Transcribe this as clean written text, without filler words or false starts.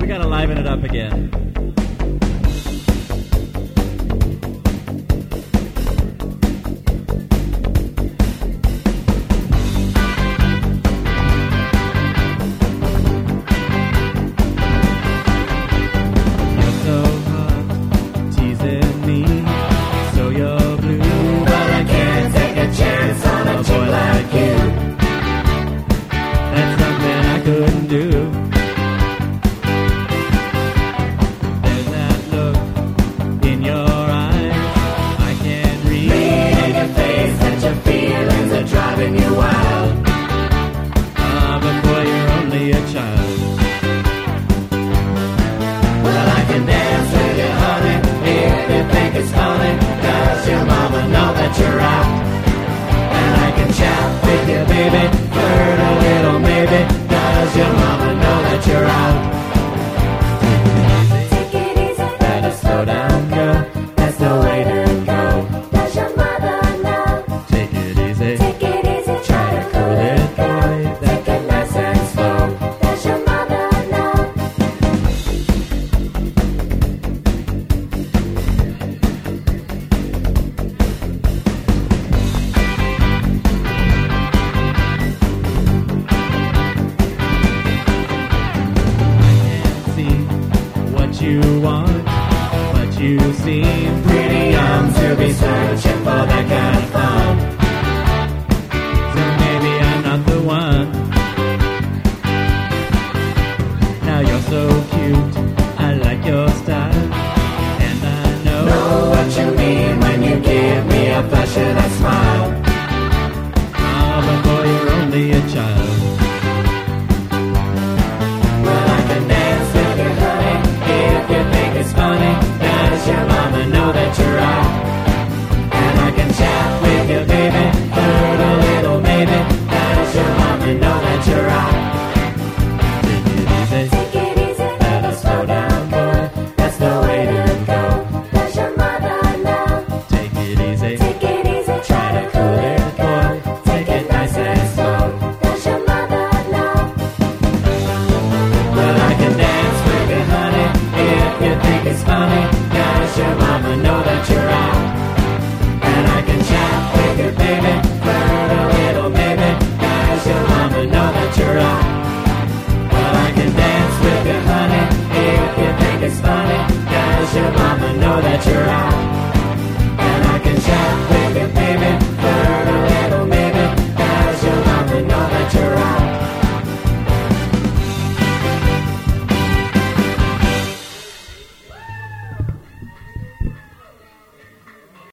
gotta liven it up again. You want, but you seem pretty young to be searching for that kind of fun. So maybe I'm not the one. Now you're so cute, I like your style, and I know what you mean when you give me a flash of that smile. Ah, but boy, you're only a child.